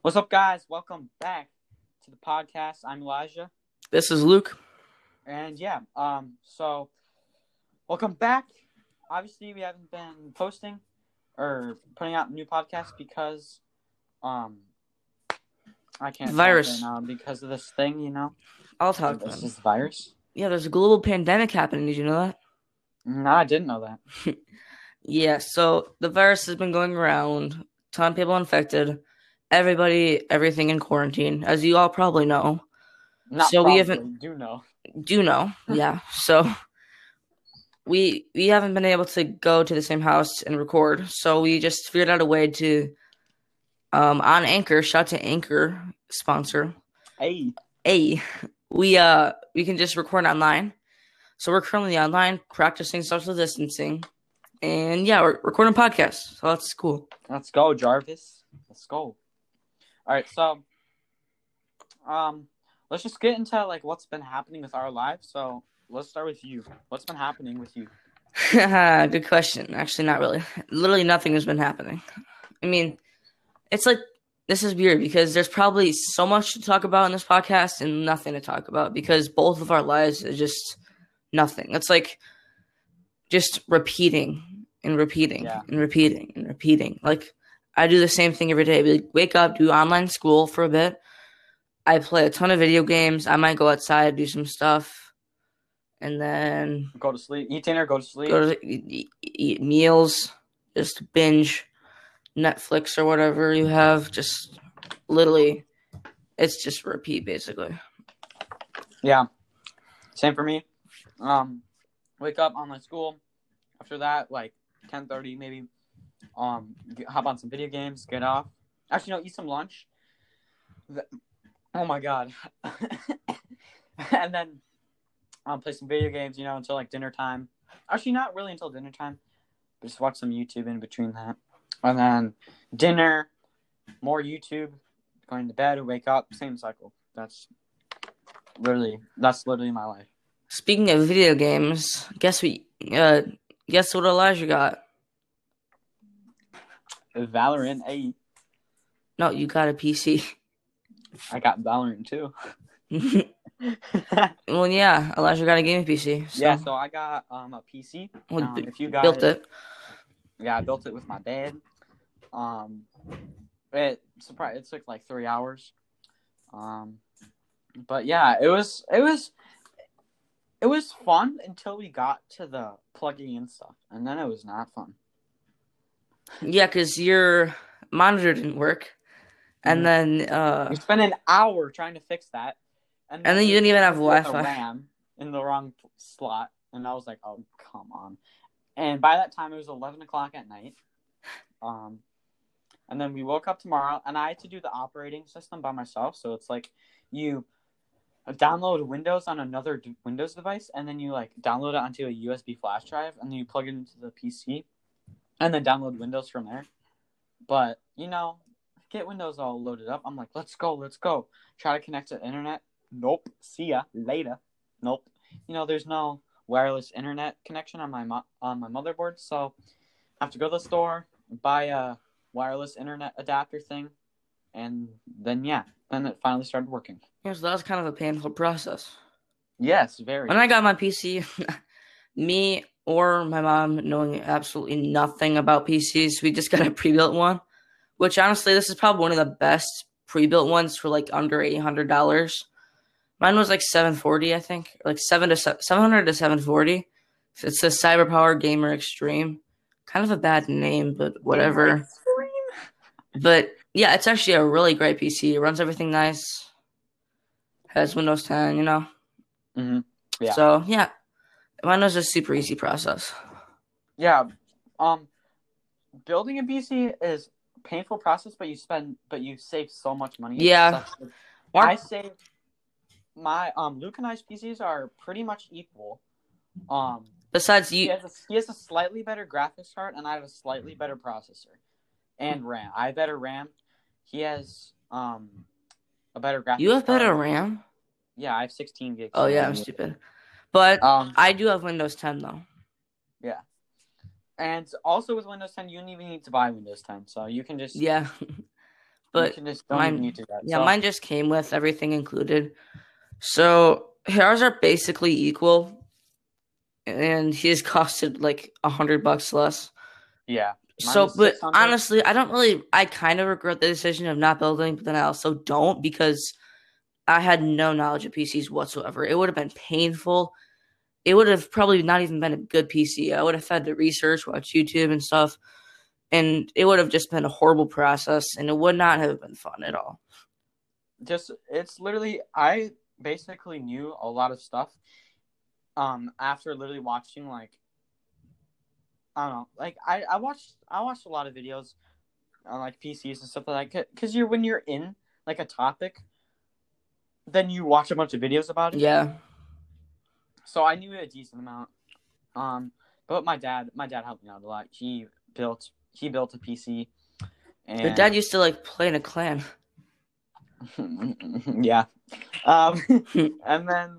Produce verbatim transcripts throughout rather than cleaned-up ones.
What's up, guys? Welcome back to the podcast. I'm Elijah, This is Luke. and yeah, um, so welcome back. Obviously, we haven't been posting or putting out new podcasts because, um, I can't talk Virus. right now because of this thing. You know, I'll talk this then. is the virus. Yeah, there's a global pandemic happening. Did you know that? No, I didn't know that. Yeah, so the virus has been going around. Ton of people infected. Everybody, everything in quarantine, as you all probably know. Not so probably, we haven't do know. do know, yeah. So we we haven't been able to go to the same house and record. So we just figured out a way to um on Anchor, shout to Anchor sponsor. Hey, Hey, we uh we can just record online. So we're currently online practicing social distancing. And yeah, we're recording podcasts. So that's cool. let's go, Jarvis. Let's go. All right, so um, let's just get into like what's been happening with our lives. So let's start with you. What's been happening with you? Good question. Actually, not really. Literally nothing has been happening. I mean, it's like, this is weird because there's probably so much to talk about in this podcast and nothing to talk about because both of our lives is just nothing. It's like just repeating and repeating Yeah. and repeating and repeating. Like, I do the same thing every day. We like, wake up, do online school for a bit. I play a ton of video games. I might go outside, do some stuff. And then Go to sleep. Eat dinner, go to sleep. go to eat, eat meals, just binge Netflix or whatever you have. Just literally, it's just repeat basically. Yeah, same for me. Um, wake up, online school. After that, like ten thirty maybe. Um, get, hop on some video games. Get off. Actually, no, eat some lunch. The, oh my god. And then um, play some video games. You know, until like dinner time. Actually, not really until dinner time. But just watch some YouTube in between that. And then dinner, more YouTube, going to bed, wake up, same cycle. That's literally that's literally my life. Speaking of video games, guess we uh guess what Elijah got? Valorant eight. No, you got a P C. I got Valorant too. Well, yeah, Elijah got a gaming P C. So. Yeah, so I got um a P C. Well, Um, if you got built it, it. Yeah, I built it with my dad. Um, it surprised it took like three hours. Um, but yeah, it was it was it was fun until we got to the plugging in stuff, and then it was not fun. Yeah, because your monitor didn't work, and mm. then uh, we spent an hour trying to fix that, and then, and then you didn't even have Wi-Fi. The RAM in the wrong slot, and I was like, "Oh, come on!" And by that time, it was eleven o'clock at night. Um, and then we woke up tomorrow, and I had to do the operating system by myself. So it's like you download Windows on another d- Windows device, and then you like download it onto a U S B flash drive, and then you plug it into the P C, and then download Windows from there. But you know, get Windows all loaded up. I'm like, let's go, let's go. Try to connect to the internet. Nope. See ya later. Nope. You know, there's no wireless internet connection on my mo- on my motherboard, so I have to go to the store, buy a wireless internet adapter thing, and then yeah, then it finally started working. Yeah, so that was kind of a painful process. Yes, very. When I got my P C, me or my mom knowing absolutely nothing about P Cs, we just got a pre-built one, which honestly, this is probably one of the best pre-built ones for like under eight hundred dollars. Mine was like seven forty, I think, like seven to seven hundred to seven forty. It's a CyberPower Gamer Extreme. Kind of a bad name, but whatever. But yeah, it's actually a really great P C. It runs everything nice. Has Windows ten, you know. Mm-hmm. Yeah. So yeah, mine was a super easy process. Yeah. Um, building a P C is a painful process, but you spend, but you save so much money. Yeah. I save. My um Luke and I's P Cs are pretty much equal. Um, besides you, he has, a, he has a slightly better graphics card, and I have a slightly better processor and RAM. I have better RAM. He has um a better graphics. You have better card. RAM? Yeah, I have sixteen gigs. Oh yeah, I'm stupid. But um, I do have Windows ten though. Yeah, and also with Windows ten, you don't even need to buy Windows ten, so you can just yeah. You but can just don't even mine, need to do that. yeah, So mine just came with everything included. So ours are basically equal, and his costed like a hundred bucks less. yeah, mine So, was but six hundred. honestly, I don't really. I kind of regret the decision of not building, but then I also don't because I had no knowledge of P Cs whatsoever. It would have been painful. It would have probably not even been a good P C. I would have had to research, watch YouTube and stuff, and it would have just been a horrible process, and it would not have been fun at all. Just it's literally I basically knew a lot of stuff. Um, after literally watching like I don't know, like I I watched I watched a lot of videos on like P Cs and stuff like that because you're when you're in like a topic, then you watch a bunch of videos about it. Yeah. So I knew a decent amount. Um, but my dad, my dad helped me out a lot. He built, he built a P C, and Your dad used to like play in a clan. yeah. Um, and then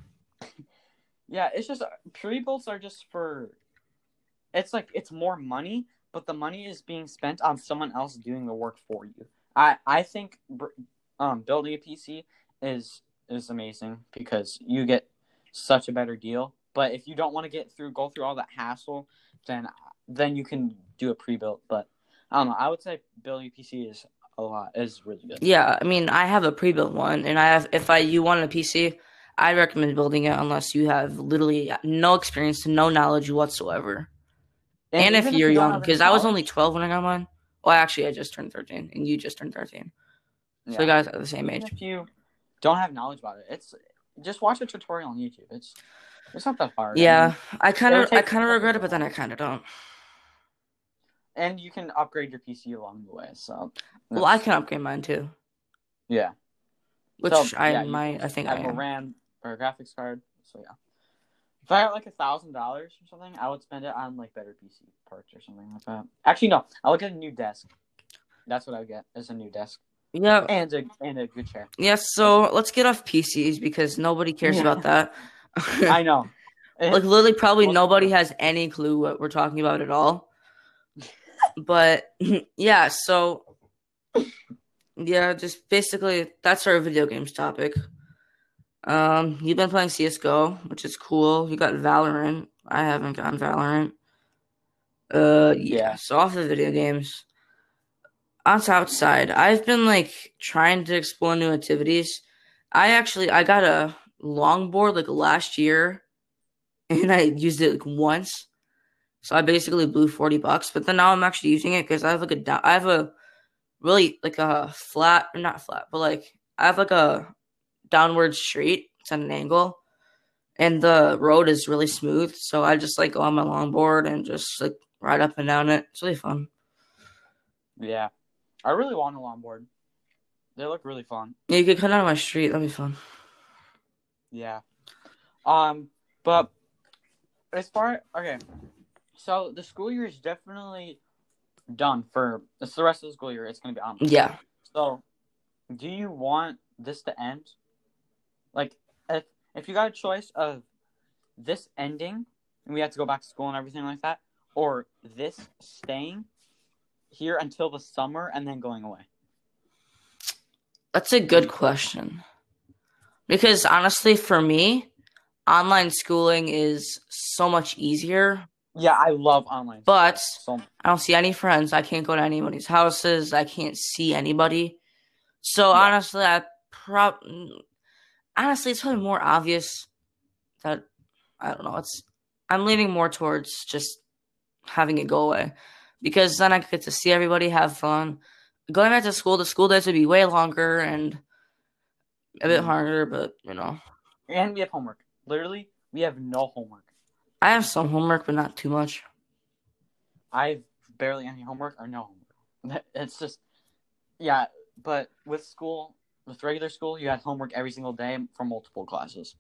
yeah, it's just pre-builds are just for. It's like it's more money, but the money is being spent on someone else doing the work for you. I I think um building a P C is is amazing because you get such a better deal. But if you don't want to get through, go through all that hassle, then then you can do a pre-built. But I don't know. I would say building a P C is a lot is really good. Yeah, I mean, I have a pre-built one, and I have. If I you want a P C, I recommend building it unless you have literally no experience, no knowledge whatsoever. And, and if you're if you young, because I was only twelve when I got mine. Well, actually, I just turned thirteen, and you just turned thirteen. So yeah. You guys are the same age. If you don't have knowledge about it, it's just watch a tutorial on YouTube. It's it's not that hard. Yeah, I, mean, I kind of I kind of regret it, but then I kind of don't. And you can upgrade your P C along the way. So well, I can upgrade mine too. Yeah, which so, I yeah, might I think I have am. a RAM or a graphics card. So yeah, if I had like a thousand dollars or something, I would spend it on like better P C parts or something like that. Actually, no, I would get a new desk. That's what I would get is a new desk. Yeah, and a and a good chair. Yes, yeah, so let's get off P Cs because nobody cares yeah. about that. I know. Like literally, probably nobody has any clue what we're talking about at all. But yeah, so yeah, just basically that's our video games topic. Um, you've been playing C S G O, which is cool. You got Valorant. I haven't gotten Valorant. Uh, yeah. yeah. So off the video games. On the outside, I've been like trying to explore new activities. I actually I got a longboard like last year, and I used it like once. So I basically blew forty bucks. But then now I'm actually using it because I have like a I have a really like a flat, not flat, but like I have like a downward street. It's at an angle, and the road is really smooth. So I just like go on my longboard and just like ride up and down it. It's really fun. Yeah. I really want a longboard. They look really fun. Yeah, you could come down my street. That'd be fun. Yeah. Um, but as far okay, so the school year is definitely done for it's the rest of the school year. It's gonna be on. Yeah. So, do you want this to end? Like, if if you got a choice of this ending and we have to go back to school and everything like that, or this staying here until the summer and then going away? That's a good question. Because honestly, for me, online schooling is so much easier. Yeah, I love online But so I don't see any friends. I can't go to anybody's houses. I can't see anybody. So yeah. honestly, I prob honestly it's probably more obvious that I don't know. It's I'm leaning more towards just having it go away. Because then I get to see everybody, have fun. Going back to school, the school days would be way longer and a bit harder, but, you know. And we have homework. Literally, we have no homework. I have some homework, but not too much. I have barely any homework or no homework. It's just, yeah, but with school, with regular school, you had homework every single day from multiple classes.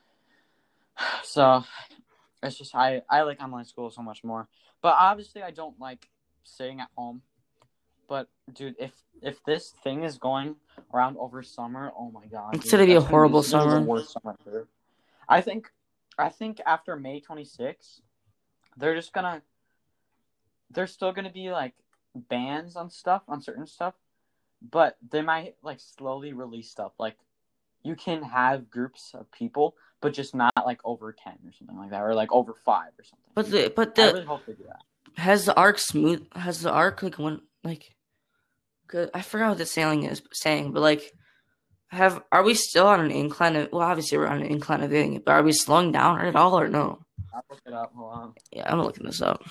So, it's just, I, I like online school so much more. But obviously, I don't like sitting at home. But, dude, if if this thing is going around over summer, oh my god. It's going to be a horrible be, summer. The worst summer ever. I think, I think after May twenty-sixth, they're just going to, there's still going to be, like, bans on stuff, on certain stuff. but they might like slowly release stuff. Like you can have groups of people, but just not like over ten or something like that, or like over five or something. But the but I the really hope they do that. has the arc smooth has the arc like one like good I forgot what the sailing is saying, but like have are we still on an incline of well obviously we're on an incline of doing it, but are we slowing down at all or no? I'll look it up. Hold on. Yeah, I'm looking this up.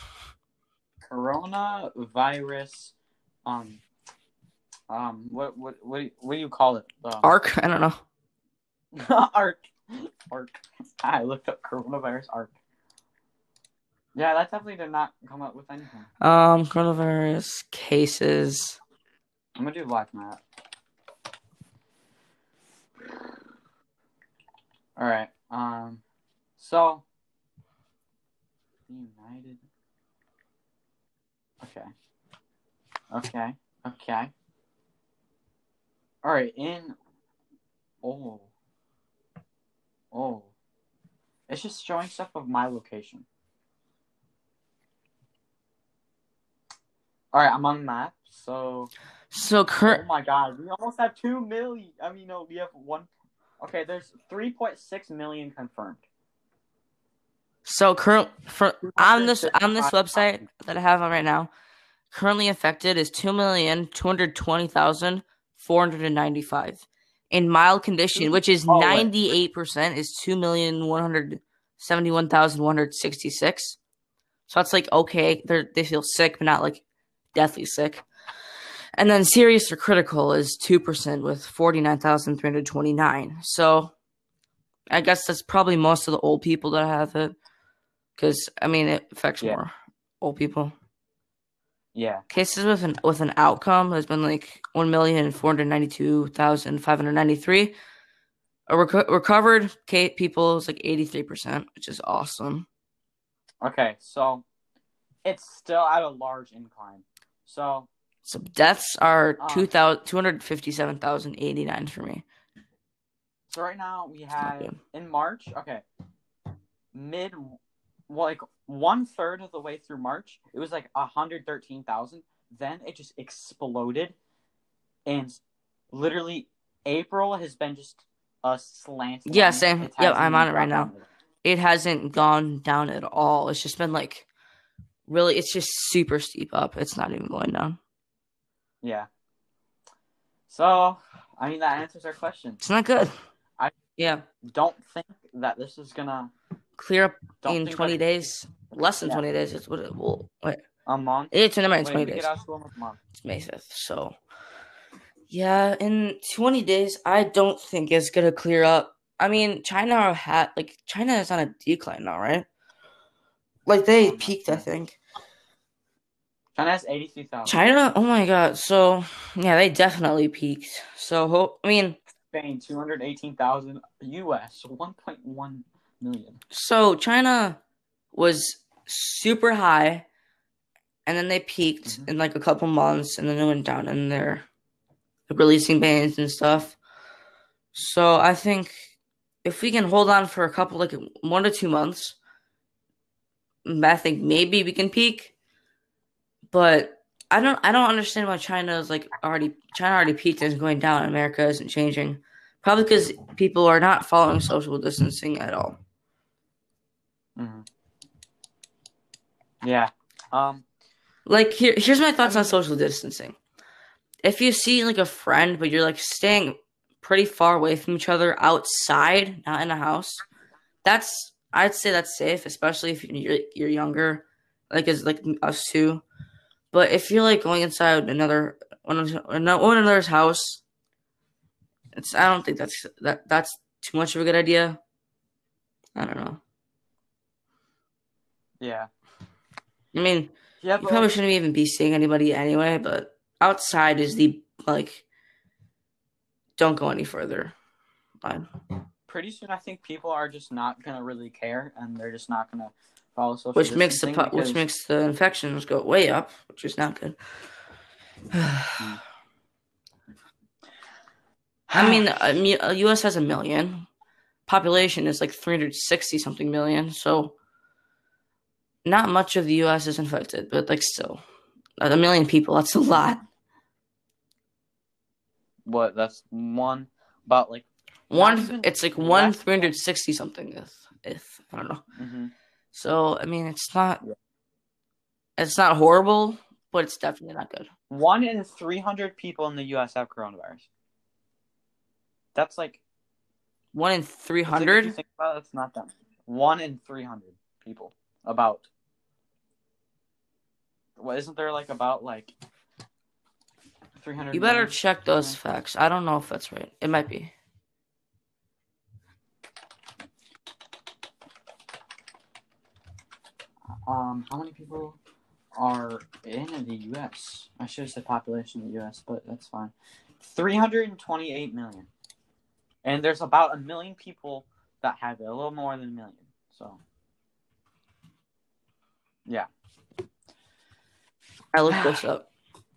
Coronavirus, um, um, what what what do you, what do you call it? Um, Arc? I don't know. arc, arc. I looked up coronavirus arc. Yeah, that definitely did not come up with anything. Um, coronavirus cases. I'm gonna do live map. All right. Um. So. United. Okay. Okay. Okay. All right. In. Oh. Oh. It's just showing stuff of my location. All right. I'm on the map. So. So current. Oh my God. We almost have two million. I mean, no, we have one. Okay. There's three point six million confirmed. So current for on this on this website that I have on right now, currently affected is two million two hundred twenty thousand four hundred and ninety five. In mild condition, which is ninety eight percent, is two million one hundred seventy one thousand one hundred sixty six. So that's like okay, they they feel sick, but not like deathly sick. And then serious or critical is two percent with forty nine thousand three hundred twenty nine. So I guess that's probably most of the old people that have it. Because, I mean, it affects yeah. more old people. Yeah. Cases with an with an outcome has been like one million four hundred ninety-two thousand five hundred ninety-three. A reco- recovered people is like eighty-three percent, which is awesome. Okay, so it's still at a large incline. So, so deaths are um, two hundred fifty-seven thousand eighty-nine for me. So right now we have, in March, okay, mid... Well, like one third of the way through March, it was like one hundred thirteen thousand. Then it just exploded. And literally, April has been just a slant. Yeah, same. Yep, I'm on it right now. It hasn't gone down at all. It's just been like, really, it's just super steep up. It's not even going down. Yeah. So, I mean, that answers our question. It's not good. I yeah. don't think that this is going to clear up in twenty days. Less than yeah. twenty days. It's what it will. Wait. A month? It's in twenty Wait, days. Get out of school in a month. It's May fifth. So, yeah, in twenty days, I don't think it's going to clear up. I mean, China had, like, China is on a decline now, right? Like, they oh, peaked, I think. China has eighty-three thousand. China? Oh, my God. So, yeah, they definitely peaked. So, I mean. Spain, two hundred eighteen thousand. U S, one point one million. So China was super high, and then they peaked mm-hmm. in like a couple months, and then it went down, and they're releasing bans and stuff. So I think if we can hold on for a couple, like one to two months, I think maybe we can peak. But I don't, I don't understand why China is like already China already peaked and is going down. And America isn't changing, probably because people are not following social distancing at all. Mm-hmm. Yeah. Um. Like here, here's my thoughts on social distancing. If you see like a friend, but you're like staying pretty far away from each other outside, not in a house, that's I'd say that's safe, especially if you're you're younger, like as like us too. But if you're like going inside another one another's house, it's I don't think that's that that's too much of a good idea. I don't know. Yeah. I mean, yeah, you probably shouldn't even be seeing anybody anyway, but outside is the, like, don't go any further. Fine. Pretty soon, I think people are just not going to really care, and they're just not going to follow social which makes the because... Which makes the infections go way up, which is not good. I mean, uh, U S has a million. Population is like three hundred sixty-something million, so... Not much of the U S is infected, but like still, a million people, that's a lot. what? That's one about like One, even it's like one less three hundred sixty something. If if I don't know. Mm-hmm. So I mean, it's not Yeah. it's not horrible, but it's definitely not good. One in three hundred people in the U S have coronavirus. That's like One in three it's like, if hundred. you think about it, it's not that many. One in three hundred people. About. What isn't there like about like three hundred? You better million? check those facts. I don't know if that's right. It might be. Um, how many people are in the U S? I should have said population in the U S, but that's fine. three hundred twenty-eight million. And there's about a million people that have it, a little more than a million. So, yeah. I looked this up.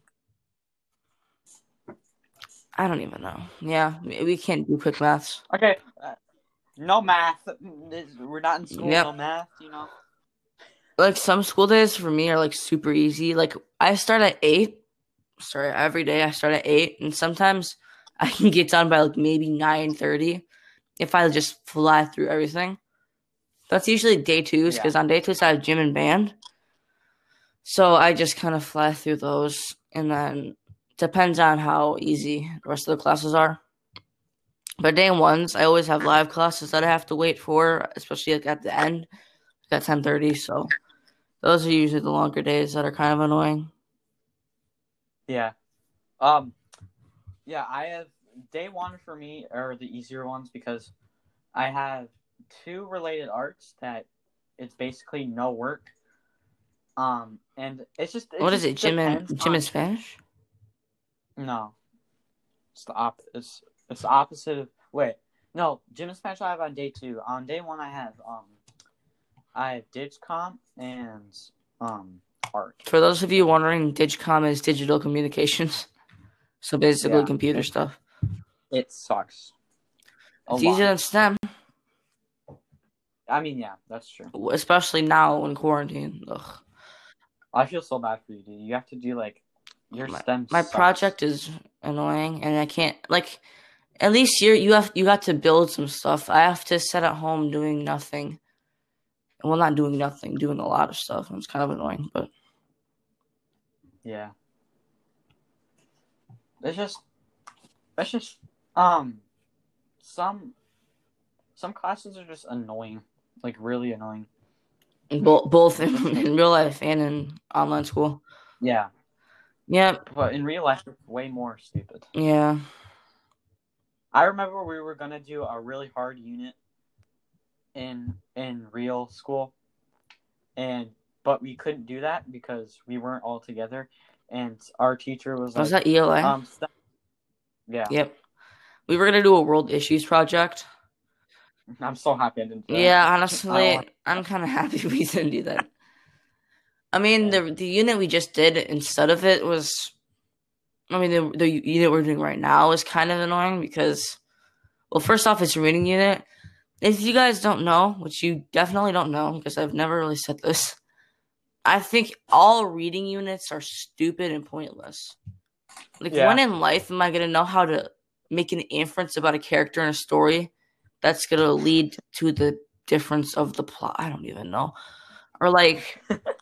I don't even know. Yeah, we can't do quick maths. Okay. Uh, no math. We're not in school. Yep. No math, you know. Like some school days for me are like super easy. Like I start at eight. Sorry, every day I start at eight, and sometimes I can get done by like maybe nine thirty if I just fly through everything. That's usually day twos because Yeah. on day twos I have gym and band. So I just kind of fly through those, and then depends on how easy the rest of the classes are. But day ones, I always have live classes that I have to wait for, especially like at the end at ten thirty. So those are usually the longer days that are kind of annoying. Yeah. Um. Yeah, I have day one for me are the easier ones because I have two related arts that it's basically no work. Um, and it's just it What just is it? Gym and depends gym on- and Spanish? No, it's the op. It's it's the opposite of wait. No, gym and Spanish I have on day two. On day one I have um, I have Digcom and um art. For those of you wondering, Digcom is digital communications. So basically Yeah. computer stuff. It sucks. A It's lot. easier than STEM, I mean, yeah, that's true. especially now in quarantine. Ugh. I feel so bad for you, dude. You have to do like your My, STEM. my sucks. project is annoying, and I can't like. At least you you have you got to build some stuff. I have to sit at home doing nothing. Well, not doing nothing, doing a lot of stuff. It's kind of annoying, but Yeah. It's just, it's just, um, some, some classes are just annoying, like really annoying. both both in, in real life and in online school. Yeah, Yep. but in real life, it's way more stupid. Yeah. I remember we were gonna do a really hard unit in in real school, and but we couldn't do that because we weren't all together, and our teacher was like, Was that E L A? um, st- yeah, Yep. We were gonna do a world issues project. I'm so happy I didn't do that. Yeah, I honestly, don't want- I'm kind of happy we didn't do that. I mean, the the unit we just did instead of it was, I mean, the the unit we're doing right now is kind of annoying because, well, first off, it's a reading unit. If you guys don't know, which you definitely don't know because I've never really said this, I think all reading units are stupid and pointless. Like, Yeah. when in life am I going to know how to make an inference about a character in a story that's going to lead to the difference of the plot? I don't even know. Or, like,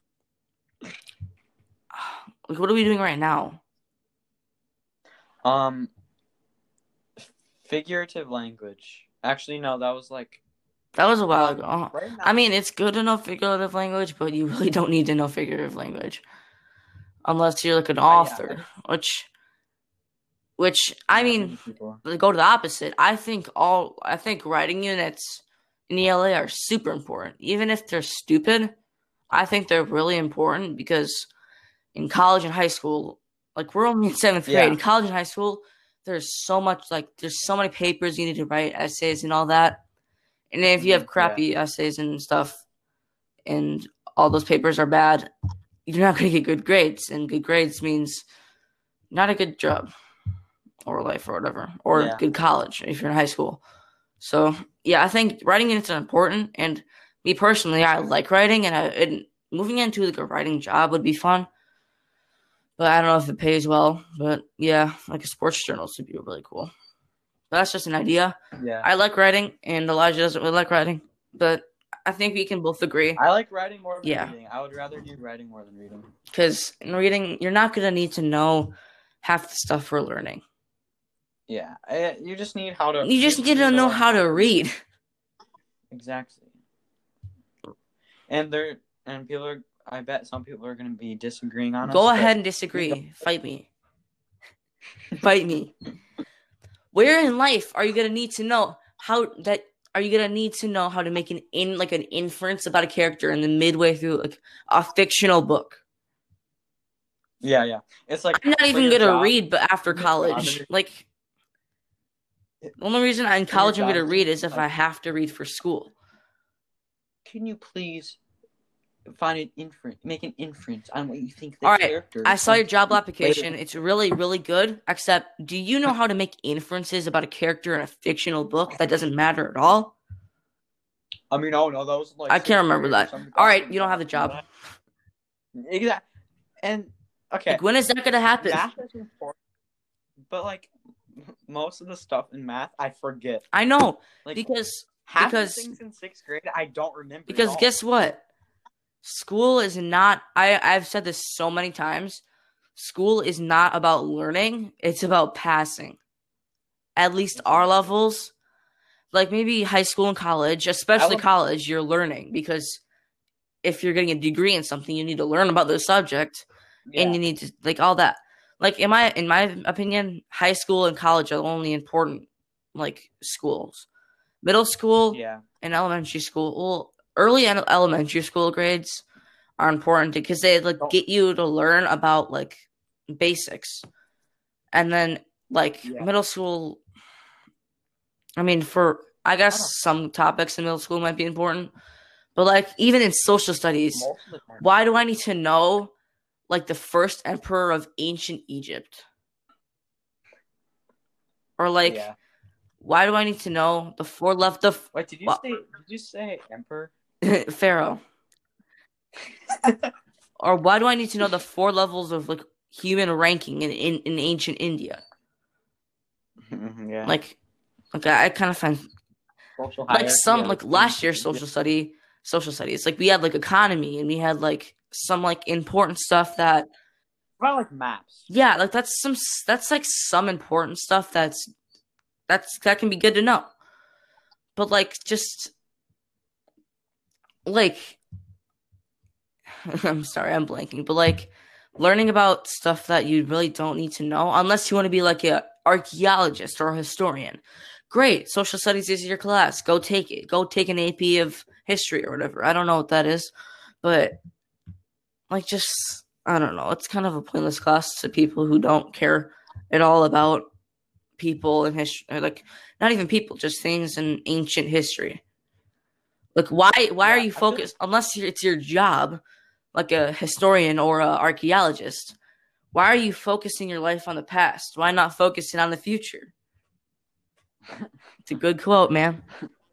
like what are we doing right now? Um, figurative language. Actually, no, that was like. That was a while um, ago. right now- I mean, it's good to know figurative language, but you really don't need to know figurative language. Unless you're, like, an yeah. author, which... Which, I mean, people. go to the opposite. I think all I think writing units in E L A are super important. Even if they're stupid, I think they're really important because in college and high school, like we're only in seventh grade. Yeah. In college and high school, there's so much like there's so many papers you need to write, essays and all that. And if you have Mhm, crappy essays and stuff and all those papers are bad, you're not gonna get good grades. And good grades means not a good job. Or life or whatever, or Yeah. good college if you're in high school. So yeah, I think writing units are important. And me personally, I like writing, and, I, and moving into like a writing job would be fun. but I don't know if it pays well. But yeah, like a sports journalist would be really cool. But that's just an idea. Yeah. I like writing, and Elijah doesn't really like writing, but I think we can both agree. I like writing more than Yeah. reading. I would rather do writing more than reading. Because in reading, you're not going to need to know half the stuff we're learning. Yeah, I, you just need how to. You just need to know how to read. Exactly. And there, and people are. I bet some people are going to be disagreeing on us. Go ahead and disagree. Fight me. Fight me. Where in life are you going to need to know how that? Are you going to need to know how to make an in like an inference about a character in the midway through like a fictional book? Yeah, yeah. It's like I'm not even going to read, but after college, job, like the only reason in college I'm going to read is if like, I have to read for school. Can you please find an inference, make an inference on what you think the All right, character I saw your job application. It's really, really good. Except, do you know how to make inferences about a character in a fictional book that doesn't matter at all? I mean, oh no, those like I can't remember that. All right, you don't have the job. Exactly. And okay, like, when is that going to happen? Math is important, but like most of the stuff in math, I forget. I know like, because half because the things in sixth grade, I don't remember. Because guess what? School is not. I I've said this so many times. School is not about learning. It's about passing. At least our levels, like maybe high school and college, especially college, you're learning because if you're getting a degree in something, you need to learn about the subject, yeah. and you need to like all that. Like in my in my opinion, high school and college are the only important like schools. Middle school, yeah. and elementary school. Well, early and elementary school grades are important because they like get you to learn about like basics, and then like yeah. middle school. I mean, for I guess I some topics in middle school might be important, but like even in social studies, why do I need to know like the first emperor of ancient Egypt? Or like, yeah. why do I need to know the four left of? Wait, did you well, say? Did you say emperor? Pharaoh. Or why do I need to know the four levels of like human ranking in in, in ancient India? Yeah. Like, like I, I kind of find social like some yeah, like last year social study social studies like we had like economy and we had like some like important stuff that. About like maps. Yeah, like that's some that's like some important stuff that's that's that can be good to know. But like just like I'm sorry, I'm blanking, but like learning about stuff that you really don't need to know unless you want to be like a archaeologist or a historian. Great, social studies is your class. Go take it. Go take an A P of history or whatever. I don't know what that is, but like just I don't know. It's kind of a pointless class to people who don't care at all about people and history. Like not even people, just things in ancient history. Like why? Why yeah, are you focused? Like- unless it's your job, like a historian or an archaeologist. Why are you focusing your life on the past? Why not focusing on the future? It's a good quote, man.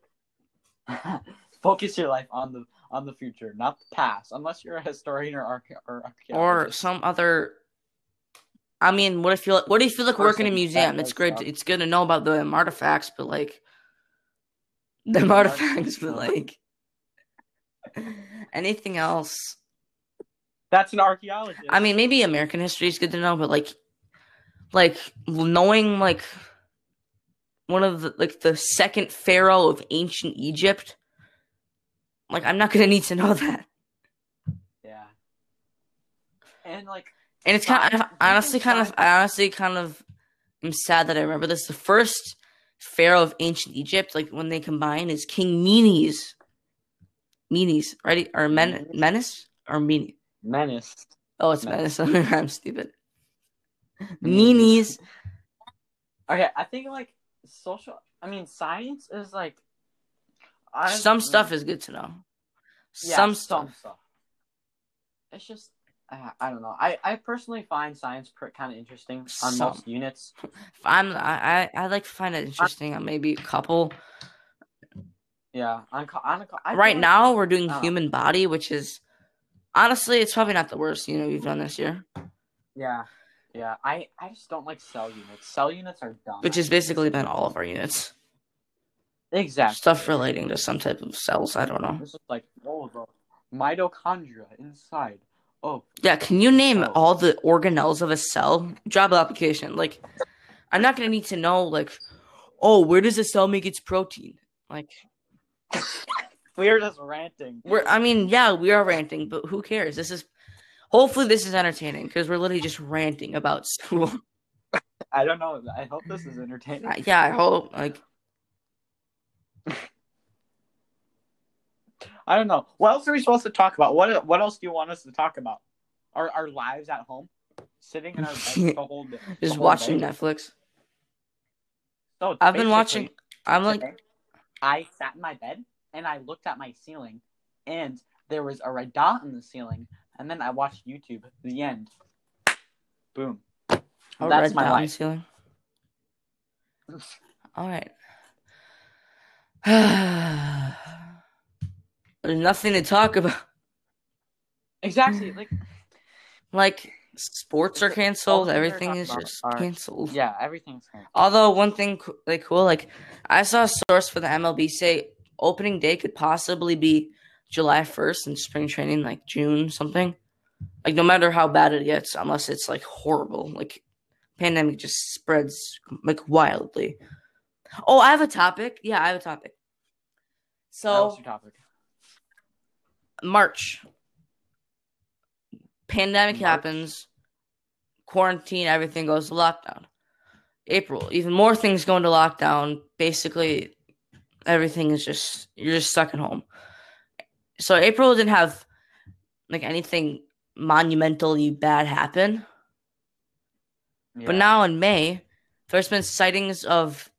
Focus your life on the on the future, not the past. Unless you're a historian or arche- or archaeologist. Or some other. I mean, what if you what if you like work in a museum? It's great. To, it's good to know about the artifacts, but like the artifacts, but like anything else. That's an archaeologist. I mean, maybe American history is good to know, but like, like knowing like. One of the like the second pharaoh of ancient Egypt. Like I'm not gonna need to know that. Yeah. And like, and it's kind of honestly kind of I honestly kind of am sad that I remember this. The first pharaoh of ancient Egypt, like when they combine, is King Menes. Menes, right? Or Men Menace or Menes? Menace. Oh, it's Menace. Menace. I'm stupid. Menes. Okay, I think like. Social, I mean, science is like I, some stuff is good to know. Yeah, some, some stuff. stuff. It's just uh, I don't know. I, I personally find science kind of interesting on some. most units. I'm I, I I like to find it interesting on maybe a couple. Yeah, on, on a, right like, now we're doing human know. body, which is honestly it's probably not the worst. You know, we've done this year. Yeah, yeah. I, I just don't like cell units. Cell units are dumb. Which has basically been all of our units. Exactly. Stuff relating to some type of cells. I don't know. This is like, oh, the mitochondria inside. Oh. Yeah, can you name cells. all the organelles of a cell? Job application. Like, I'm not going to need to know, like, oh, where does a cell make its protein? Like, we're just ranting. We're, I mean, yeah, we are ranting, but who cares? This is, hopefully this is entertaining, because we're literally just ranting about school. I don't know. I hope this is entertaining. Uh, yeah, I hope, like. I don't know. What else are we supposed to talk about? What What else do you want us to talk about? Our our lives at home, sitting in our beds the whole day, just whole watching day. Netflix. So I've been watching. I'm like, today, I sat in my bed and I looked at my ceiling, and there was a red dot in the ceiling, and then I watched YouTube. The end. Boom. a That's red my dot on the life. ceiling. All right. There's nothing to talk about. Exactly. Like, like sports are canceled. Everything is just are, canceled. Yeah, everything's canceled. Although one thing like cool, like I saw a source for the M L B say opening day could possibly be July first and spring training like June something. Like no matter how bad it gets, unless it's like horrible, like pandemic just spreads like wildly. Oh, I have a topic. Yeah, I have a topic. So, what's your topic? March. Pandemic March. happens. Quarantine, everything goes to lockdown. April, even more things go into lockdown. Basically, everything is just, you're just stuck at home. So April didn't have like anything monumentally bad happen. Yeah. But now in May, there's been sightings of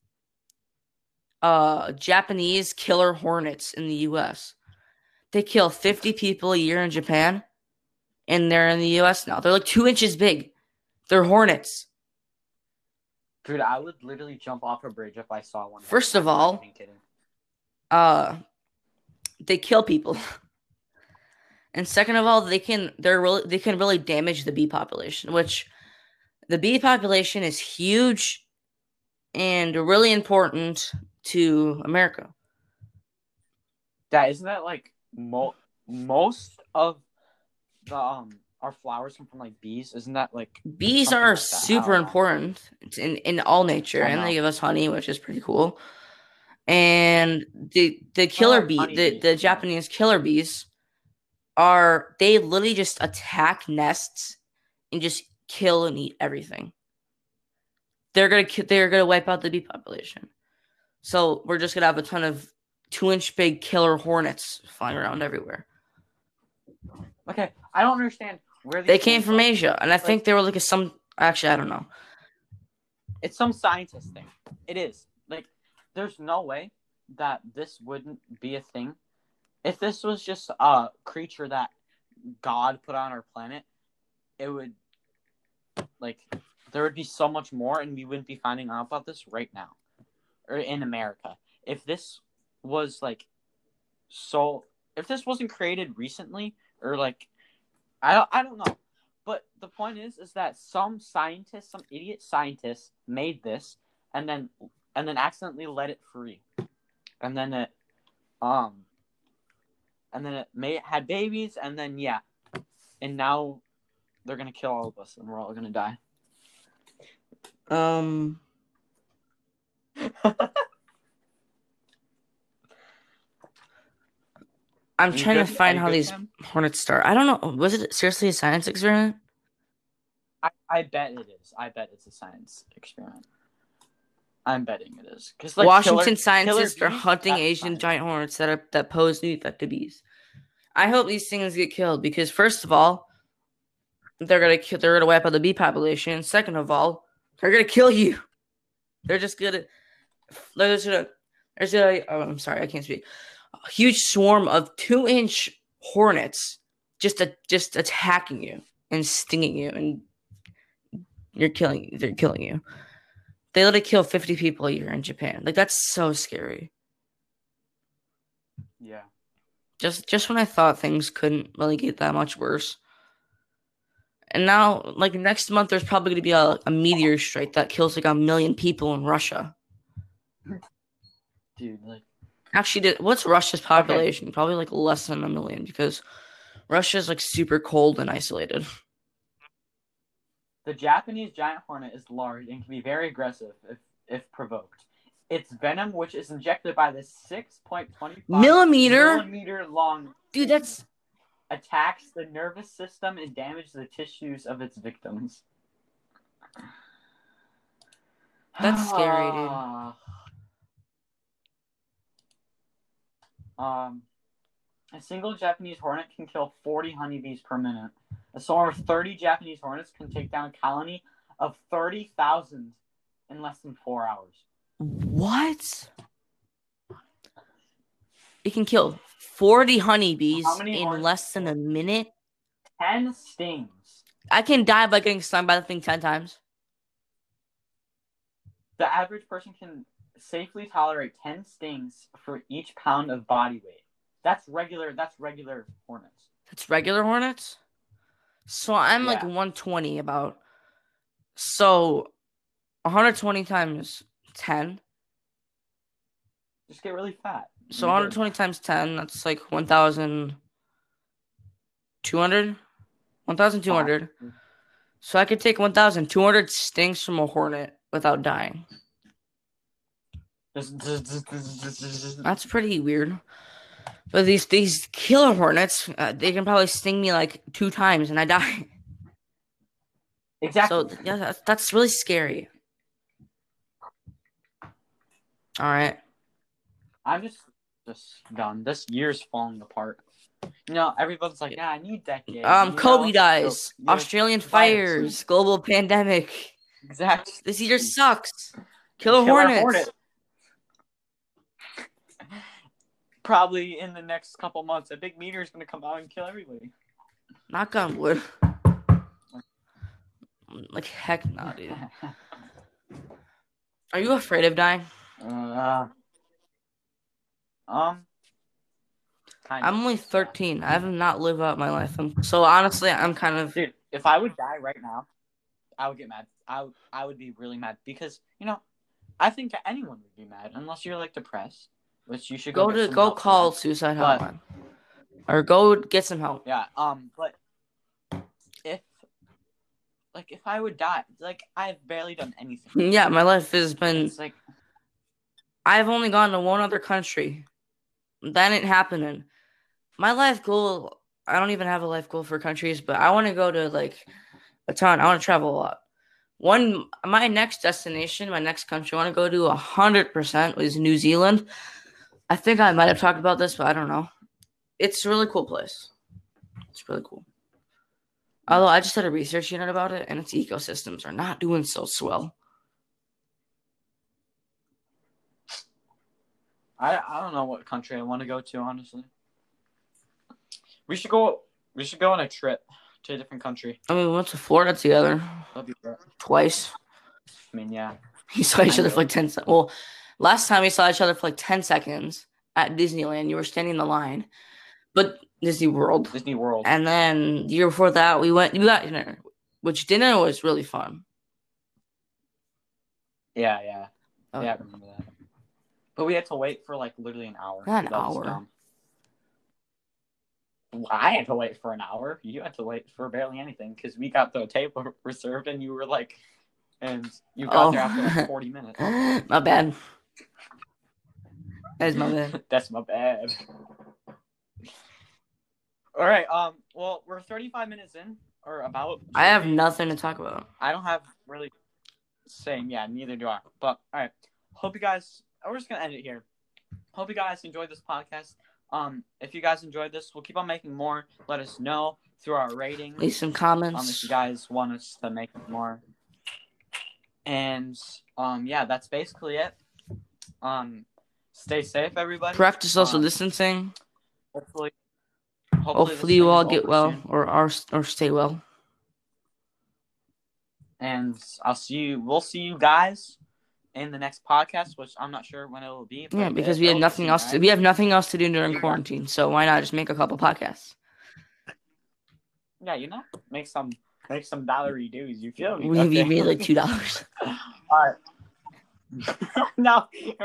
uh, Japanese killer hornets in the U S. They kill fifty people a year in Japan, and they're in the U S now. They're like two inches big. They're hornets. Dude, I would literally jump off a bridge if I saw one. First of all, uh, they kill people, and second of all, they can they're really they can really damage the bee population, which the bee population is huge and really important to America. That isn't that like mo- most of the um our flowers come from like bees? Isn't that like bees are like super important in in all nature, and they give us honey, which is pretty cool. And the the killer oh, bee, the, the Japanese killer bees, are they literally just attack nests and just kill and eat everything. They're gonna they're gonna wipe out the bee population. So we're just gonna have a ton of two inch big killer hornets flying around everywhere. Okay, I don't understand where they came from. Asia, and I like, think they were like a some. Actually, I don't know. It's some scientist thing. It is like there's no way that this wouldn't be a thing. If this was just a creature that God put on our planet, it would like there would be so much more, and we wouldn't be finding out about this right now, or in America. If this was like so, if this wasn't created recently, or like I don't, I don't know. But the point is, is that some scientist, some idiot scientist made this, and then, and then accidentally let it free, and then it, um, and then it may had babies, and then yeah, and now they're gonna kill all of us, and we're all gonna die. Um. I'm you trying good, to find how these Sam? hornets start. I don't know. Was it seriously a science experiment? I, I bet it is. I bet it's a science experiment. I'm betting it is. Because like Washington killer, scientists killer are hunting Asian science. giant hornets that are that pose new threat to bees. I hope these things get killed because first of all, they're gonna kill, they're gonna wipe out the bee population. Second of all, they're gonna kill you. They're just gonna. They're just gonna. There's a. Oh, I'm sorry, I can't speak. A huge swarm of two-inch hornets just a, just attacking you and stinging you, and you're killing. They're killing you. They let it kill fifty people a year in Japan. Like that's so scary. Yeah. Just just when I thought things couldn't really get that much worse, And now, like next month, there's probably going to be a, a meteor strike that kills like a million people in Russia. Dude, like. Actually, what's Russia's population? Okay. Probably like less than a million because Russia's like super cold and isolated. The Japanese giant hornet is large and can be very aggressive if, if provoked. Its venom, which is injected by the six point two five millimeter millimeter long dude, that's attacks the nervous system and damages the tissues of its victims. That's scary, dude. Um, a single Japanese hornet can kill forty honeybees per minute. A swarm of thirty Japanese hornets can take down a colony of thirty thousand in less than four hours. What? It can kill forty honeybees in hornets? less than a minute? ten stings. I can die by getting stung by the thing ten times. The average person can safely tolerate ten stings for each pound of body weight. That's regular. That's regular hornets. That's regular hornets? So I'm yeah. like one twenty about. So one hundred twenty times ten. Just get really fat. So one hundred twenty times ten, that's like one thousand two hundred? one thousand two hundred. Oh. So I could take one thousand two hundred stings from a hornet without dying. That's pretty weird. But these these killer hornets, uh, they can probably sting me like two times and I die. Exactly. So yeah, that's, that's really scary. All right. I'm just just done. This year's falling apart. You know, everyone's like, yeah, I need decade. Um, you Kobe know? dies. So, Australian fires. Global pandemic. Exactly. This year sucks. Killer, Killer hornets. Hornet. Probably in the next couple months, a big meteor is going to come out and kill everybody. Knock on wood. Like, heck no, dude. Are you afraid of dying? Uh, um, kind I'm of. only thirteen. I have not lived out my life. I'm, so, honestly, I'm kind of... Dude, if I would die right now, I would get mad. I would, I would be really mad because, you know, I think anyone would be mad unless you're, like, depressed. Which you should go, go to go call suicide hotline, or go get some help. Yeah. Um. But if, like, if I would die, like, I've barely done anything. Yeah, my life has been. It's like, I've only gone to one other country. That ain't happening. My life goal. I don't even have a life goal for countries, but I want to go to like a ton. I want to travel a lot. One, my next destination, my next country, I want to go to a hundred percent is New Zealand. I think I might have talked about this, but I don't know. It's a really cool place. It's really cool. Although I just did a research unit about it, and its ecosystems are not doing so swell. I I don't know what country I want to go to, honestly. We should go. We should go on a trip to a different country. I mean, we went to Florida together. That'd be great. Twice. I mean, yeah. We saw each other for like ten seconds. Well, last time we saw each other for like ten seconds at Disneyland. You were standing in the line. But Disney World. Disney World. And then the year before that, we went, we got dinner, which dinner was really fun. Yeah, yeah. Oh. Yeah, I remember that. But we had to wait for like literally an hour. Not an hour. I had to wait for an hour. You had to wait for barely anything because we got the table reserved and you were like, and you got oh. there after like forty minutes. My bad. That's my bad. That's my bad. All right. Um. Well, we're thirty-five minutes in, or about. I have nothing to talk about. I don't have really. Same. Yeah. Neither do I. But all right. Hope you guys. We're just gonna end it here. Hope you guys enjoyed this podcast. Um. If you guys enjoyed this, we'll keep on making more. Let us know through our ratings. Leave some comments. Um. If you guys want us to make more. And um. Yeah. That's basically it. Um. Stay safe, everybody. Practice social um, distancing. Hopefully. Hopefully, Hopefully you all get well soon. or are or stay well. And I'll see you. We'll see you guys in the next podcast, which I'm not sure when it will be. Yeah, because we have nothing else. Right? To, we have nothing else to do during yeah. quarantine, so why not just make a couple podcasts? Yeah, you know, make some make some dollary dues. You feel me? We, Okay. we made like two dollars. All right. No.